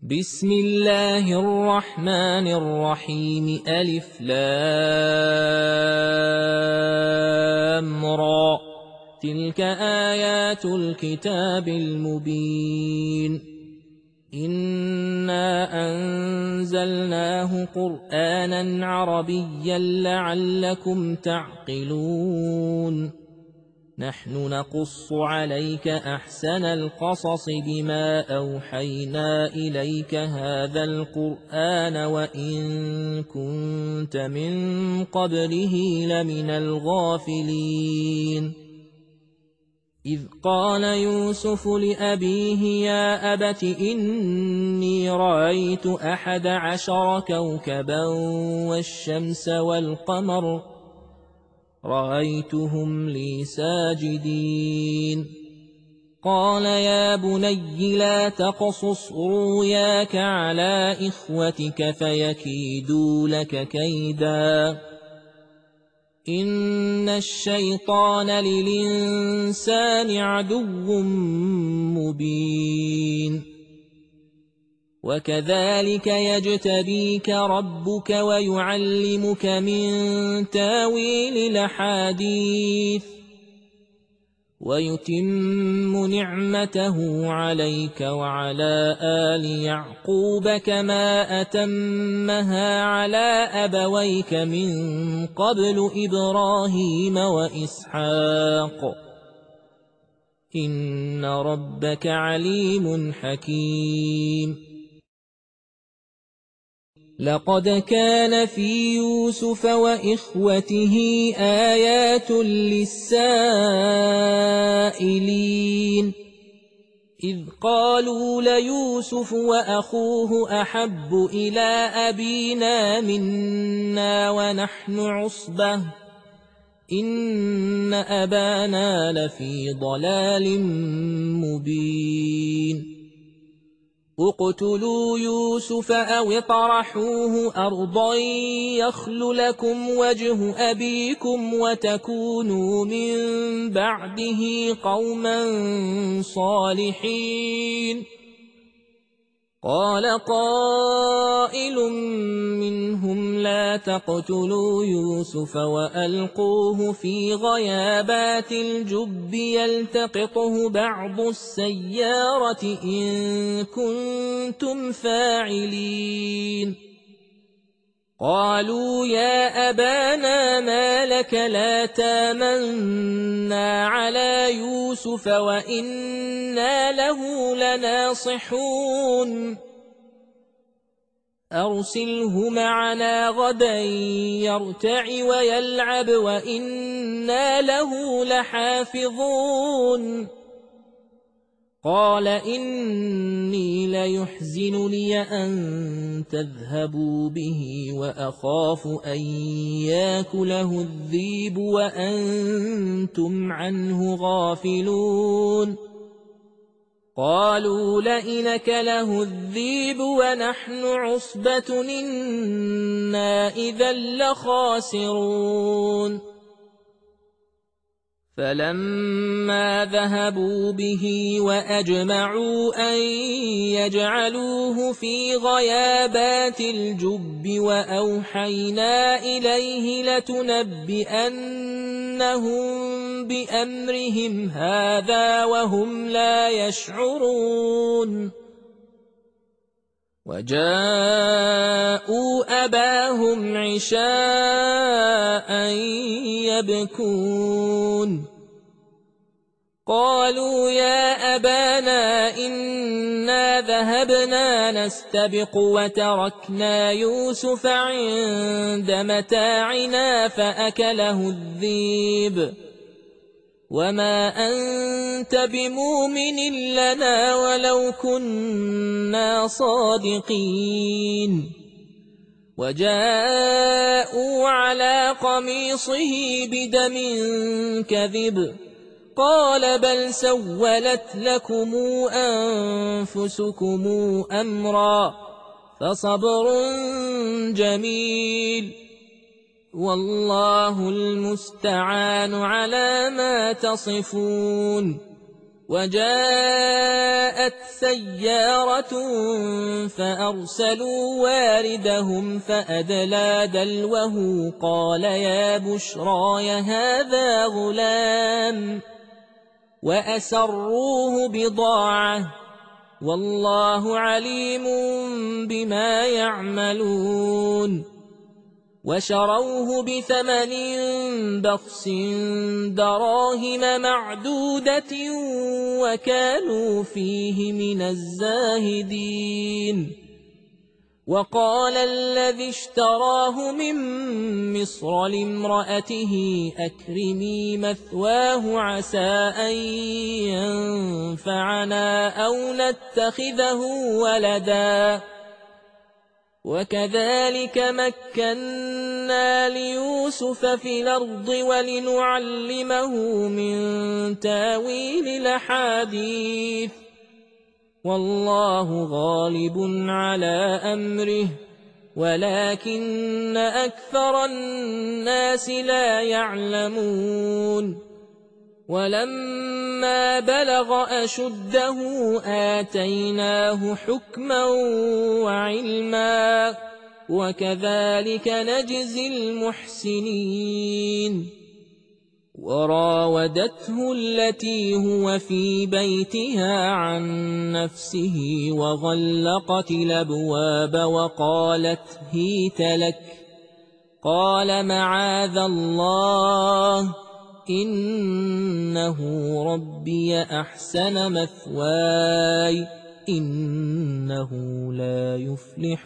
بسم الله الرحمن الرحيم ألف لام را تلك آيات الكتاب المبين إنا أنزلناه قرآنا عربيا لعلكم تعقلون نحن نقص عليك أحسن القصص بما أوحينا إليك هذا القرآن وإن كنت من قبله لمن الغافلين إذ قال يوسف لأبيه يا أبت إني رأيت 11 كوكبا والشمس والقمر رأيتهم لي ساجدين قال يا بني لا تقصص رؤياك على إخوتك فيكيدوا لك كيدا إن الشيطان للإنسان عدو مبين وكذلك يجتبيك ربك ويعلمك من تاويل الأحاديث ويتم نعمته عليك وعلى آل يعقوب كما أتمها على أبويك من قبل إبراهيم وإسحاق إن ربك عليم حكيم لقد كان في يوسف وإخوته آيات للسائلين إذ قالوا ليوسف وأخوه أحب إلى أبينا منا ونحن عصبة إن أبانا لفي ضلال مبين اقتلوا يوسف أو اطرحوه أرضا يخل لكم وجه أبيكم وتكونوا من بعده قوما صالحين قال قائل منهم لا تقتلوا يوسف وألقوه في غيابات الجب يلتقطه بعض السيارة إن كنتم فاعلين قالوا يا أبانا ما لك لا تامنا على يوسف وإنا له لناصحون أرسله معنا غدا يرتع ويلعب وإنا له لحافظون قال إني ليحزنني أن تذهبوا به وأخاف أن يأكله الذئب وأنتم عنه غافلون قالوا لئن أكله الذئب ونحن عصبة إنا إذا لخاسرون فلما ذهبوا به وأجمعوا أن يجعلوه في غيابات الجب وأوحينا إليه لتنبئنهم بأمرهم هذا وهم لا يشعرون وجاءوا أباهم عشاء يبكون قالوا يا أبانا إنا ذهبنا نستبق وتركنا يوسف عند متاعنا فأكله الذئب وما أنت بمؤمن لنا ولو كنا صادقين وجاءوا على قميصه بدم كذب قال بل سولت لكم أنفسكم أمرا فصبر جميل والله المستعان على ما تصفون وجاءت سيارة فأرسلوا واردهم فأدلى دلوه قال يا بشراي هذا غلام وأسروه بضاعة والله عليم بما يعملون وشروه بثمن بخس دراهم معدودة وكانوا فيه من الزاهدين وقال الذي اشتراه من مصر لامرأته أكرمي مثواه عسى أن ينفعنا أو نتخذه ولدا وكذلك مكنا ليوسف في الأرض ولنعلمه من تاويل الأحاديث والله غالب على أمره ولكن أكثر الناس لا يعلمون ولما بلغ أشده آتيناه حكما وعلما وكذلك نجزي المحسنين وراودته التي هو في بيتها عن نفسه وغلقت الأبواب وقالت هيت لك قال معاذ الله إنه ربي أحسن مثواي إنه لا يفلح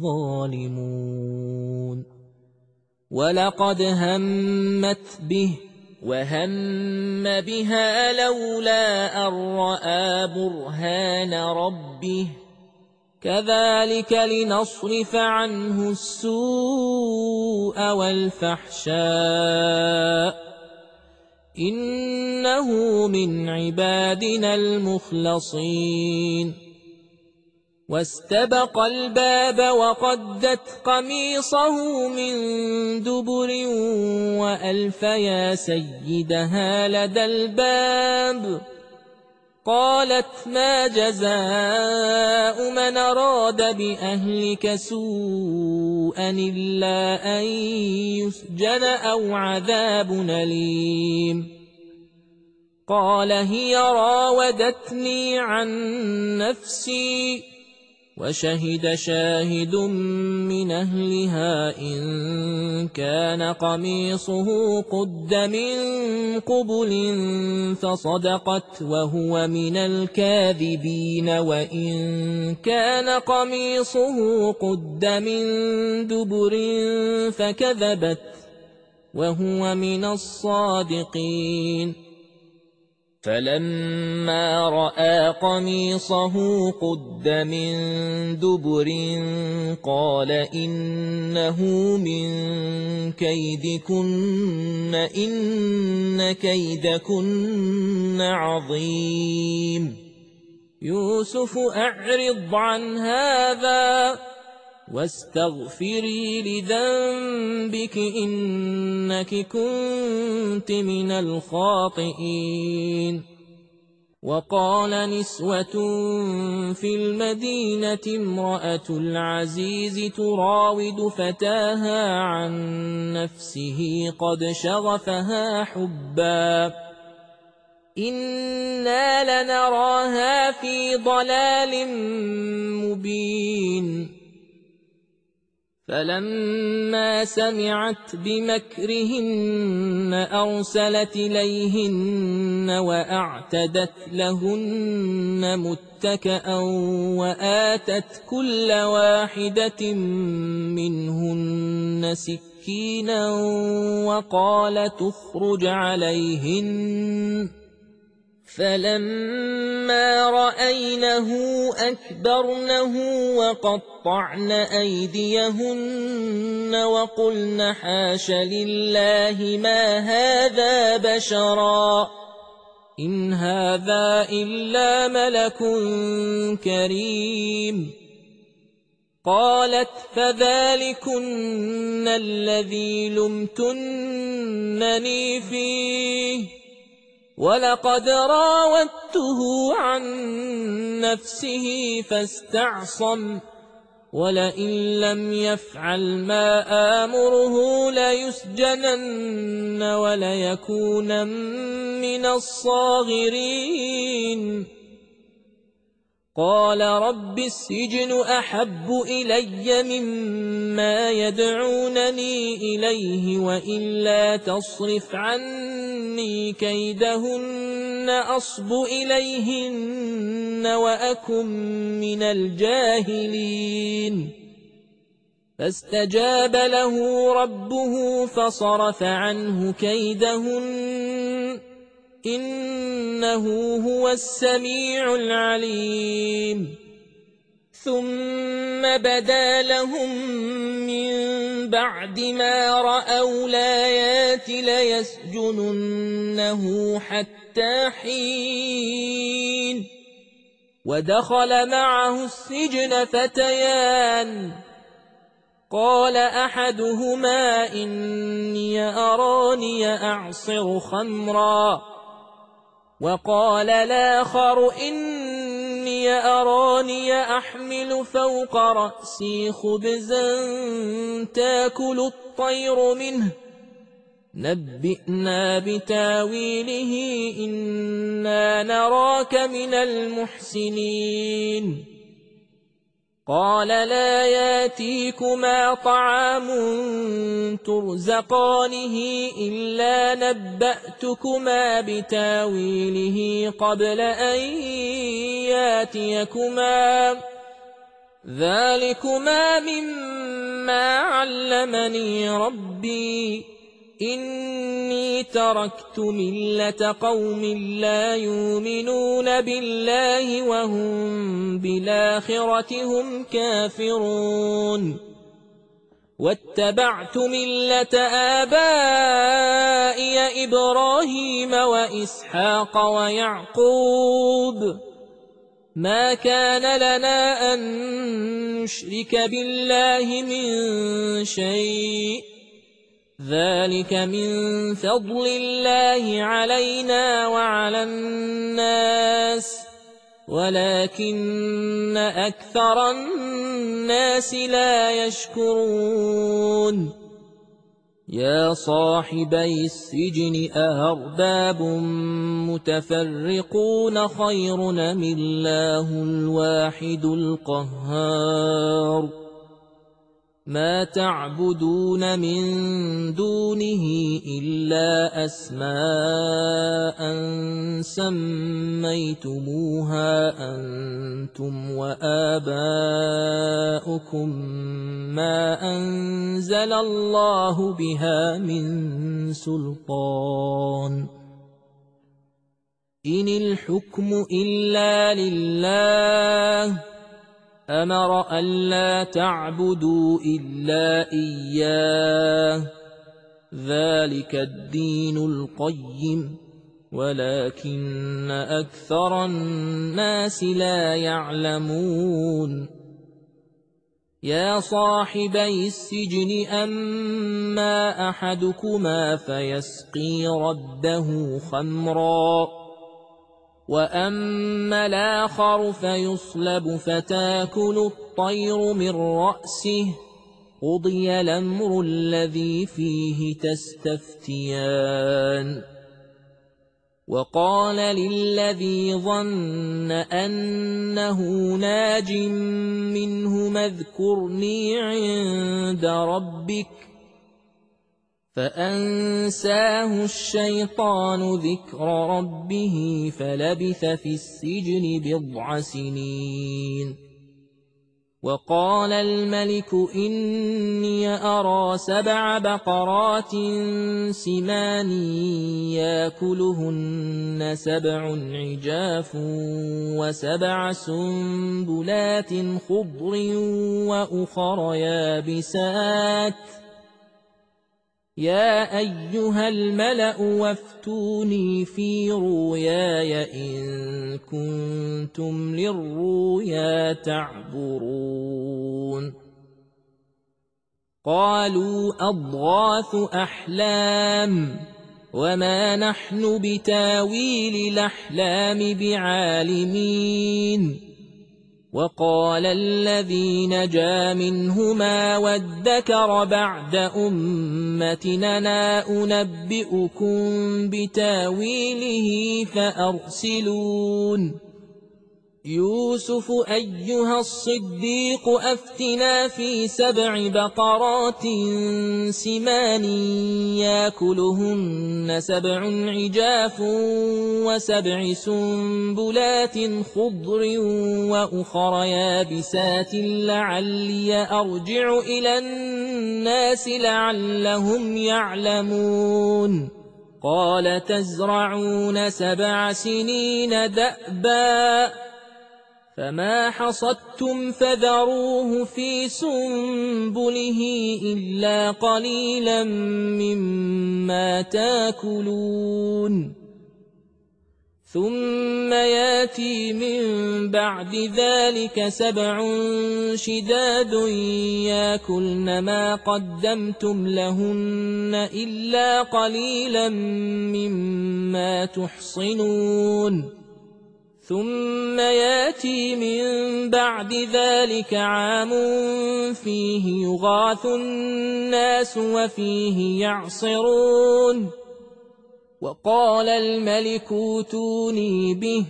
الظالمون ولقد همت به وهم بها لولا أن رأى برهان ربه كذلك لنصرف عنه السوء والفحشاء إنه من عبادنا المخلصين واستبق الباب وقدت قميصه من دبر وألف يا سيدها لدى الباب قالت ما جزاء من أراد بأهلك سوءا إلا أن يسجن أو عذاب أليم قال هي راودتني عن نفسي وشهد شاهد من أهلها إن كان قميصه قد من قبل فصدقت وهو من الكاذبين وإن كان قميصه قد من دبر فكذبت وهو من الصادقين فلما رأى قميصه قد من دبر قال إنه من كيدكن إن كيدكن عظيم يوسف أعرض عن هذا واستغفري لذنبك إنك كنت من الخاطئين وقال نسوة في المدينة امرأة العزيز تراود فتاها عن نفسه قد شغفها حبا إنا لنراها في ضلال مبين فلما سمعت بمكرهن أرسلت إليهن وأعتدت لهن متكأ وآتت كل واحدة منهن سكينا وقالت اخرج عليهن فلما رأينه أكبرنه وقطعن أيديهن وقلن حاش لله ما هذا بشرا إن هذا إلا ملك كريم قالت فذلكن الذي لمتنني فيه ولقد راودته عن نفسه فاستعصم ولئن لم يفعل ما آمره ليسجنن وليكونن من الصاغرين قال رب السجن أحب إلي مما يدعونني إليه وإلا تصرف عني كيدهن أصب إليهن وأكن من الجاهلين فاستجاب له ربه فصرف عنه كيدهن إنه هو السميع العليم ثم بدا لهم من بعد ما رأوا الآيات ليسجننه حتى حين ودخل معه السجن فتيان قال أحدهما إني أراني أعصر خمرا وقال الآخر إني أراني أحمل فوق رأسي خبزا تاكل الطير منه نبئنا بتاويله إنا نراك من المحسنين قال لا ياتيكما طعام ترزقانه إلا نبأتكما بتاويله قبل أن ياتيكما ذلكما مما علمني ربي إني تركت ملة قوم لا يؤمنون بالله وهم بالآخرة هم كافرون واتبعت ملة آبائي إبراهيم وإسحاق ويعقوب ما كان لنا أن نشرك بالله من شيء ذلك من فضل الله علينا وعلى الناس ولكن أكثر الناس لا يشكرون يا صاحبي السجن أأرباب متفرقون خير أم الله الواحد القهار ما تعبدون من دونه إلا أسماء سميتموها أنتم وآباؤكم ما أنزل الله بها من سلطان إن الحكم إلا لله أمر ألا تعبدوا إلا إياه ذلك الدين القيم ولكن أكثر الناس لا يعلمون يا صاحبي السجن أما أحدكما فيسقي ربه خمرا وأما الآخر فيصلب فتاكل الطير من رأسه قضي الأمر الذي فيه تستفتيان وقال للذي ظن أنه ناج منه اذكرني عند ربك فأنساه الشيطان ذكر ربه فلبث في السجن بضع سنين وقال الملك إني أرى 7 بقرات سمان يأكلهن 7 عجاف و7 سنبلات خضر وأخر يابسات يا أيها الملأ وافتوني في رؤياي إن كنتم للرؤيا تعبرون قالوا أضغاث أحلام وما نحن بتاويل الأحلام بعالمين وقال الذي نجا منهما وادكر بعد أمتنا أنبئكم بتاويله فأرسلون يوسف أيها الصديق أفتنا في 7 بقرات سمان ياكلهن 7 عجاف و7 سنبلات خضر وأخر يابسات لعلي أرجع إلى الناس لعلهم يعلمون قال تزرعون 7 سنين دأبا فما حصدتم فذروه في سنبله إلا قليلا مما تاكلون ثم ياتي من بعد ذلك 7 شداد ياكلن ما قدمتم لهن إلا قليلا مما تحصنون ثم ياتي من بعد ذلك عام فيه يغاث الناس وفيه يعصرون وقال الملك اوتوني به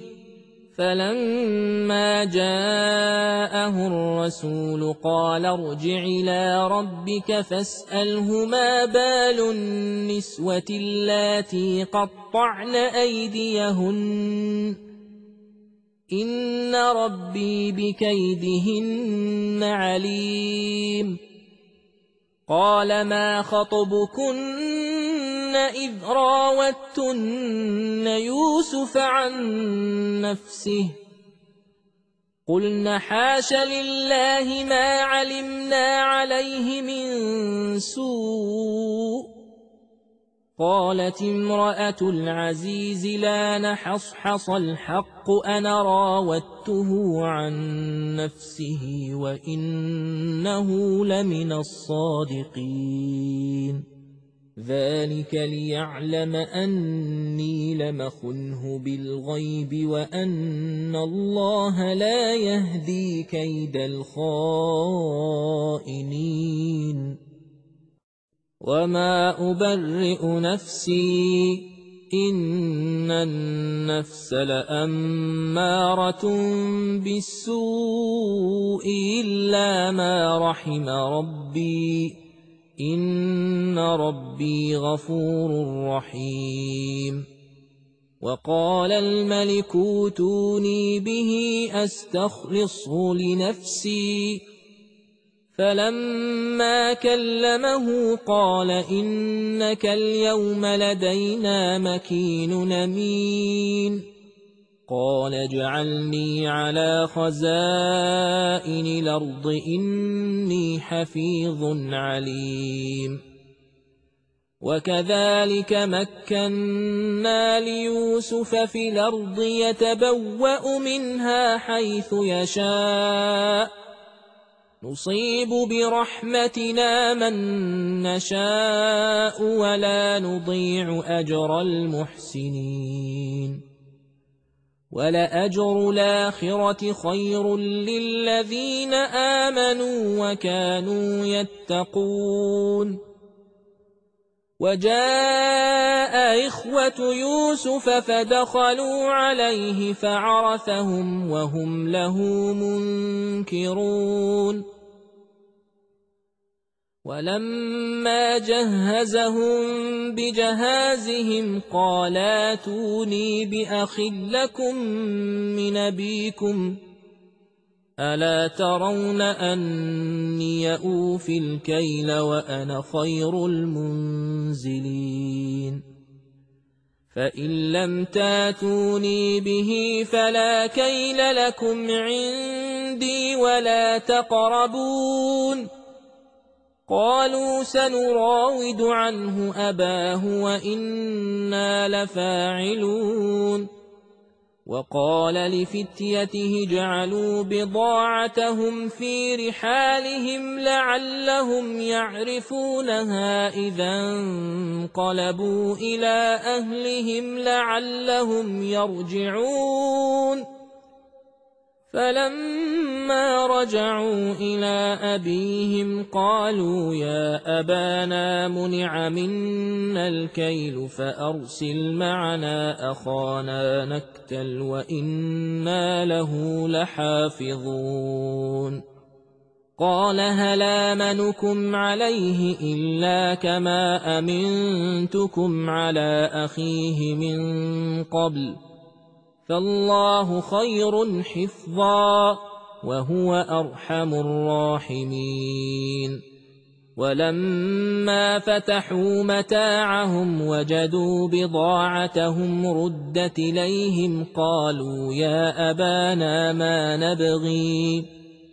فلما جاءه الرسول قال ارجع إلى ربك فاسأله ما بال النسوة اللاتي قطعن أيديهن إن ربي بكيدهن عليم قال ما خطبكن إذ راوتن يوسف عن نفسه قلن حاش لله ما علمنا عليه من سوء قالت امرأة العزيز لا نحصحص الحق أنا راودته عن نفسه وإنه لمن الصادقين ذلك ليعلم أني لم أخنه بالغيب وأن الله لا يهدي كيد الخائنين وما أبرئ نفسي إن النفس لأمارة بالسوء إلا ما رحم ربي إن ربي غفور رحيم وقال الملك اوتوني به أستخلصه لنفسي فلما كلمه قال إنك اليوم لدينا مكين أمين قال اجعلني على خزائن الأرض إني حفيظ عليم وكذلك مكنا ليوسف في الأرض يتبوأ منها حيث يشاء نصيب برحمتنا من نشاء ولا نضيع أجر المحسنين ولأجر الآخرة خير للذين آمنوا وكانوا يتقون وجاء إخوة يوسف فدخلوا عليه فعرفهم وهم له منكرون ولما جهزهم بجهازهم قال ائتوني بأخ لكم من أبيكم ألا ترون أني أوفي الكيل وأنا خير المنزلين فإن لم تاتوني به فلا كيل لكم عندي ولا تقربون قالوا سنراود عنه أباه وإنا لفاعلون وقال لفتيته جعلوا بضاعتهم في رحالهم لعلهم يعرفونها إذا انقلبوا إلى أهلهم لعلهم يرجعون فلما رجعوا إلى أبيهم قالوا يا أبانا منع منا الكيل فأرسل معنا أخانا نكتل وإنا له لحافظون قال هل آمنكم عليه إلا كما أمنتكم على أخيه من قبل فالله خير حفظا وهو أرحم الراحمين ولما فتحوا متاعهم وجدوا بضاعتهم ردت إليهم قالوا يا أبانا ما نبغي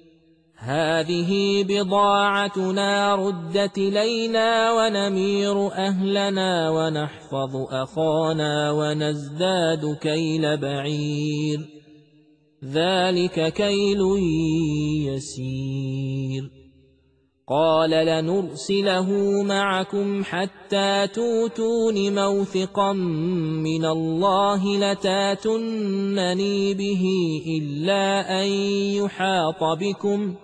هذه بضاعتنا ردت إلينا ونمير أهلنا ونحفظ أخانا ونزداد كيل بعير ذلك كيل يسير قال لنرسله معكم حتى توتون موثقا من الله لتاتونني به إلا أن يحاط بكم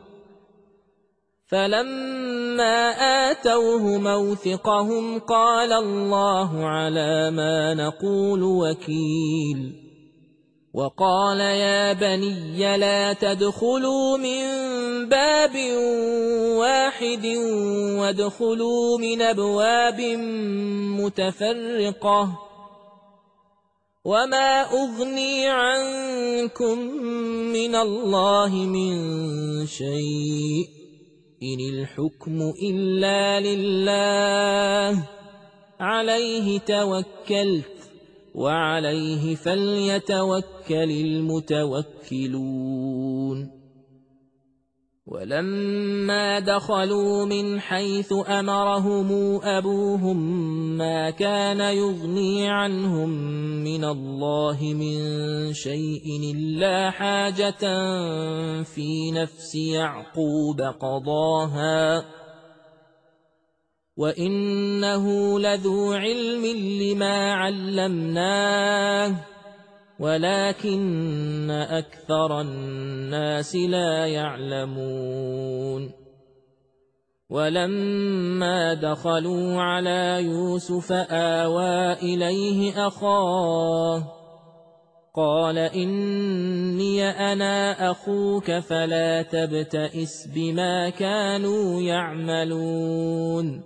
فلما آتوه موثقهم قال الله على ما نقول وكيل وقال يا بني لا تدخلوا من باب واحد وادخلوا من أبواب متفرقة وما أغني عنكم من الله من شيء إن الحكم إلا لله عليه توكلت وعليه فليتوكل المتوكلون ولما دخلوا من حيث أمرهم أبوهم ما كان يغني عنهم من الله من شيء إلا حاجة في نفس يعقوب قضاها وإنه لذو علم لما علمناه ولكن أكثر الناس لا يعلمون ولما دخلوا على يوسف آوى إليه أخاه قال إني أنا أخوك فلا تبتئس بما كانوا يعملون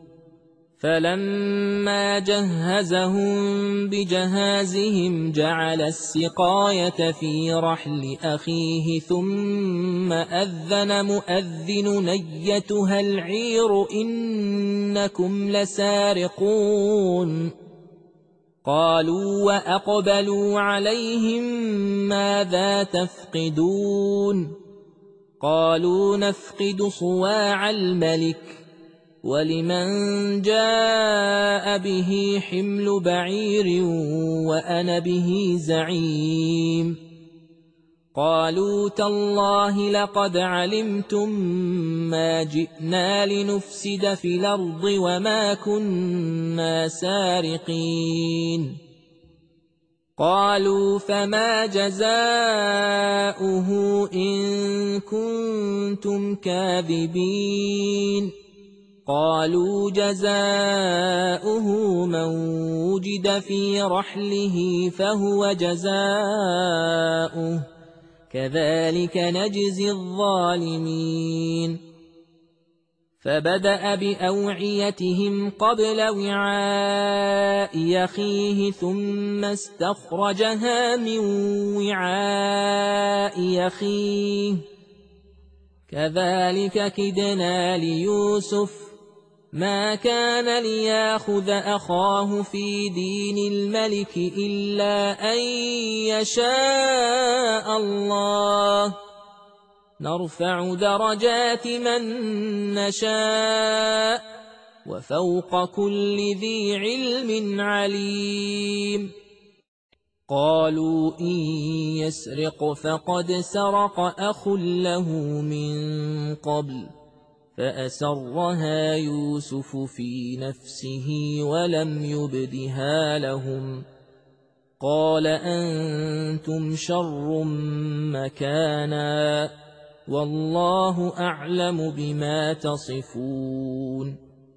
فلما جهزهم بجهازهم جعل السقاية في رحل أخيه ثم أذن مؤذن أيتها العير إنكم لسارقون قالوا وأقبلوا عليهم ماذا تفقدون قالوا نفقد صواع الملك ولمن جاء به حمل بعير وأنا به زعيم قالوا تالله لقد علمتم ما جئنا لنفسد في الأرض وما كنا سارقين قالوا فما جزاؤه إن كنتم كاذبين قالوا جزاؤه من وجد في رحله فهو جزاؤه كذلك نجزي الظالمين فبدأ بأوعيتهم قبل وعاء أخيه ثم استخرجها من وعاء أخيه كذلك كدنا ليوسف ما كان ليأخذ أخاه في دين الملك إلا أن يشاء الله نرفع درجات من نشاء وفوق كل ذي علم عليم قالوا إن يسرق فقد سرق أخ له من قبل فأسرها يوسف في نفسه ولم يبدها لهم قال أنتم شر مكانا والله أعلم بما تصفون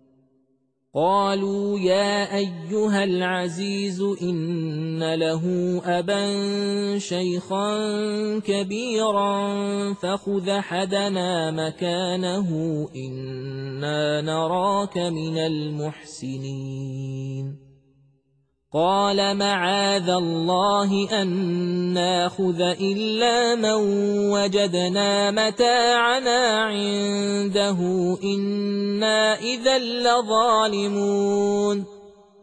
قالوا يا أيها العزيز إن له أبا شيخا كبيرا فخذ أحدنا مكانه إنا نراك من المحسنين قال معاذ الله أن ناخذ إلا من وجدنا متاعنا عنده إنا إذا لظالمون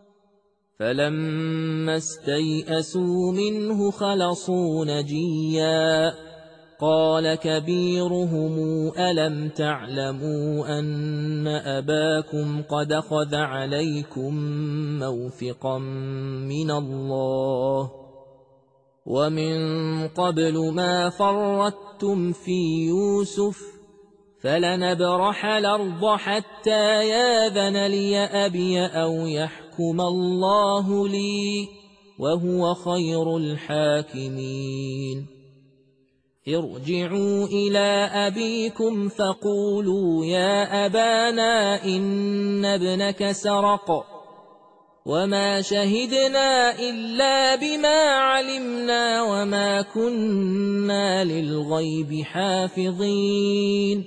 فلما استيئسوا منه خلصوا نجيا قال كبيرهم ألم تعلموا أن أباكم قد أخذ عليكم موثقا من الله ومن قبل ما فرطتم في يوسف فلنبرح الأرض حتى ياذن لي أبي أو يحكم الله لي وهو خير الحاكمين ارجعوا إلى أبيكم فقولوا يا أبانا إن ابنك سرق وما شهدنا إلا بما علمنا وما كنا للغيب حافظين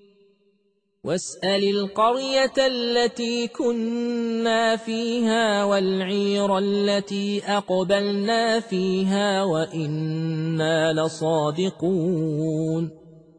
واسأل القرية التي كنا فيها والعير التي أقبلنا فيها وإنا لصادقون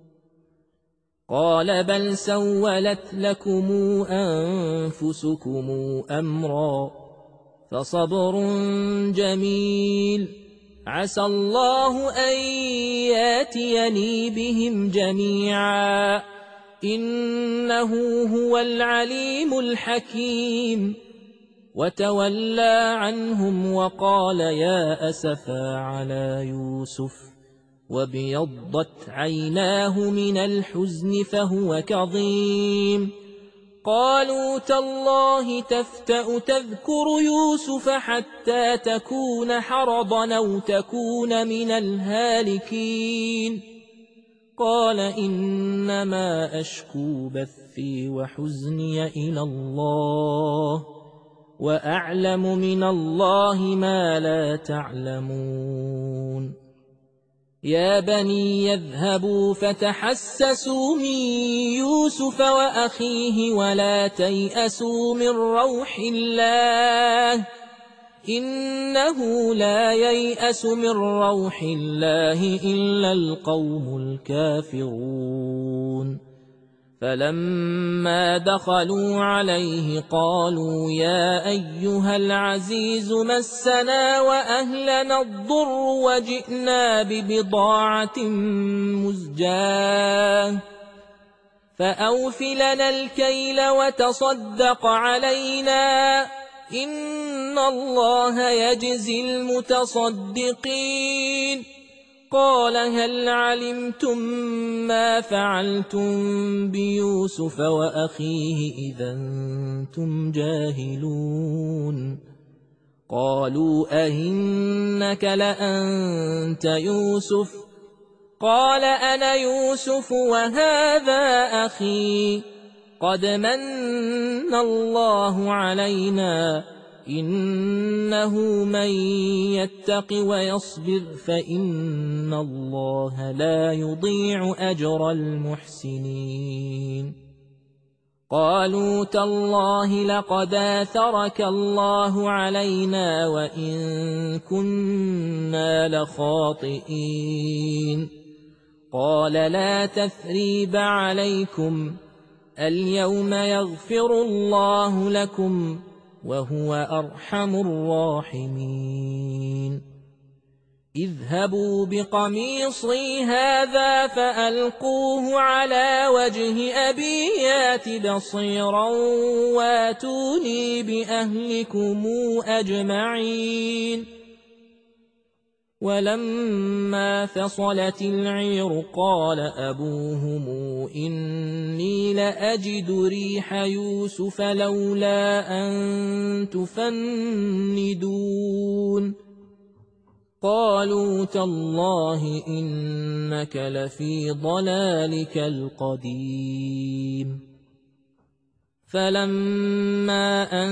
قال بل سولت لكم أنفسكم أمرا فصبر جميل عسى الله أن ياتيني بهم جميعا إنه هو العليم الحكيم وتولى عنهم وقال يا أسفا على يوسف وابيضت عيناه من الحزن فهو كظيم قالوا تالله تفتأ تذكر يوسف حتى تكون حرضا أو تكون من الهالكين قال إنما أشكو بثي وحزني إلى الله وأعلم من الله ما لا تعلمون يا بني يذهبوا فتحسسوا من يوسف وأخيه ولا تيأسوا من روح الله إنه لا ييأس من روح الله إلا القوم الكافرون فلما دخلوا عليه قالوا يا أيها العزيز مسنا وأهلنا الضر وجئنا ببضاعة مزجاة فأوف لنا الكيل وتصدق علينا إن الله يجزي المتصدقين قال هل علمتم ما فعلتم بيوسف وأخيه إذا أنتم جاهلون قالوا أئنك لأنت يوسف قال أنا يوسف وهذا أخي قد من الله علينا إنه من يتق ويصبر فإن الله لا يضيع أجر المحسنين قالوا تالله لقد آثرك الله علينا وإن كنا لخاطئين قال لا تثريب عليكم اليوم يغفر الله لكم وهو أرحم الراحمين اذهبوا بقميصي هذا فألقوه على وجه أبي يات بصيرا واتوني بأهلكم أجمعين ولما فصلت العير قال أبوهم إني لأجد ريح يوسف لولا أن تفندون قالوا تالله إنك لفي ضلالك القديم فلما أن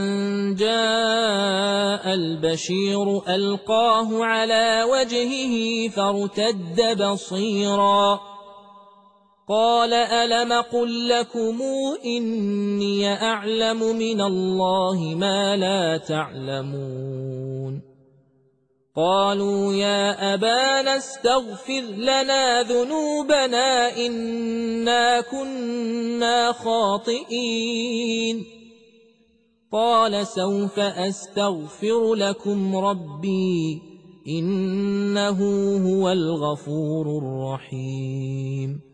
جاء البشير ألقاه على وجهه فارتد بصيرا قال ألم قل لكم إني أعلم من الله ما لا تعلمون قالوا يا أبانا استغفر لنا ذنوبنا إنا كنا خاطئين قال سوف أستغفر لكم ربي إنه هو الغفور الرحيم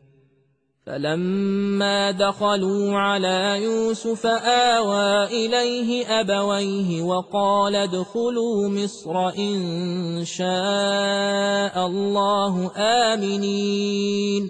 فلما دخلوا على يوسف آوى إليه أبويه وقال ادخلوا مصر إن شاء الله آمنين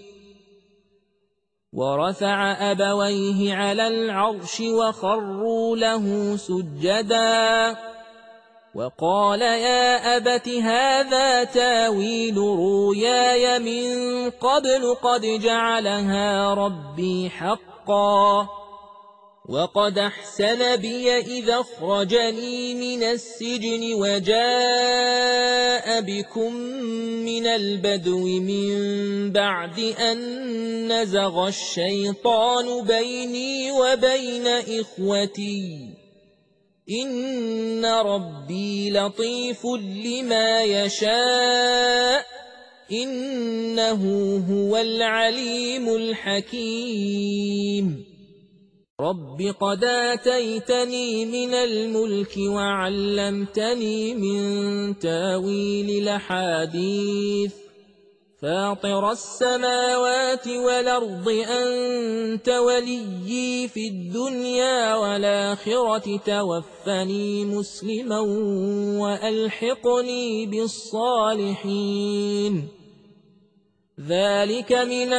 ورفع أبويه على العرش وخروا له سجدا وقال يا أبت هذا تاويل رؤياي من قبل قد جعلها ربي حقا وقد أحسن بي إذا أخرجني من السجن وجاء بكم من البدو من بعد أن نزغ الشيطان بيني وبين إخوتي إن ربي لطيف لما يشاء إنه هو العليم الحكيم رب قد آتيتني من الملك وعلمتني من تاويل الأحاديث فاطر السماوات والأرض أنت وليي في الدنيا والآخرة توفني مسلما وألحقني بالصالحين ذلك من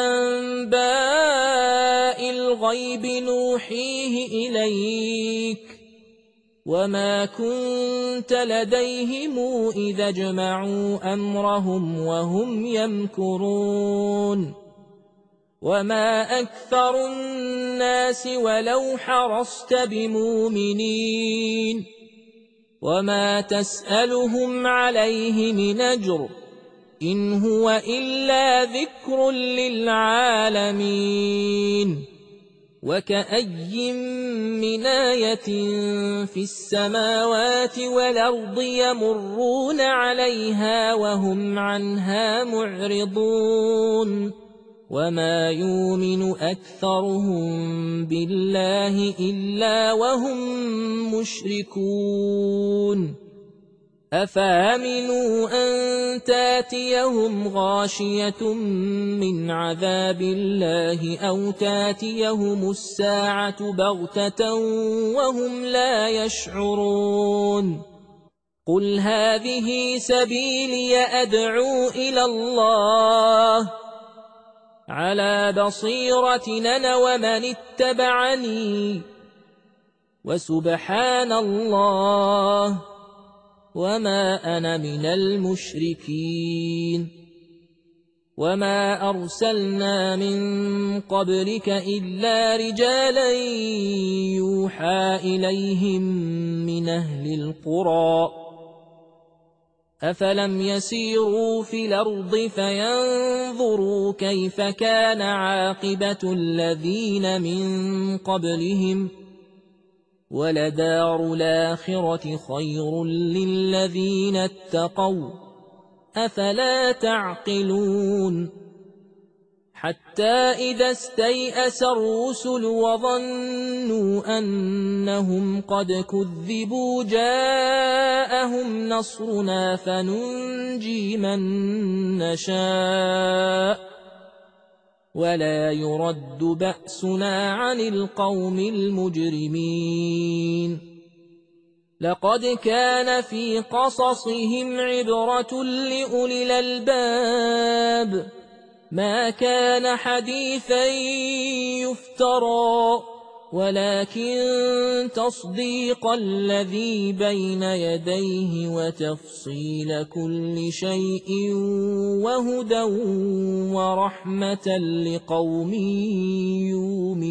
أنباء الغيب نوحيه إليك وما كنت لديهم إذا اجمعوا أمرهم وهم يمكرون وما أكثر الناس ولو حرصت بمؤمنين وما تسألهم عليه من أجر إن هو إلا ذكر للعالمين وكأي من آية في السماوات والأرض يمرون عليها وهم عنها معرضون وما يؤمن أكثرهم بالله إلا وهم مشركون أفامنوا أن تاتيهم غاشية من عذاب الله أو تاتيهم الساعة بغتة وهم لا يشعرون قل هذه سبيلي أدعو إلى الله على بصيرة أنا ومن اتبعني وسبحان الله وما أنا من المشركين وما أرسلنا من قبلك إلا رجالا يوحى إليهم من أهل القرى أفلم يسيروا في الأرض فينظروا كيف كان عاقبة الذين من قبلهم ولدار الآخرة خير للذين اتقوا أفلا تعقلون حتى إذا استيأس الرسل وظنوا أنهم قد كذبوا جاءهم نصرنا فننجي من نشاء ولا يرد بأسنا عن القوم المجرمين لقد كان في قصصهم عبرة لأولي الألباب ما كان حديثا يفترى ولكن تصديق الذي بين يديه وتفصيل كل شيء وهدى ورحمة لقوم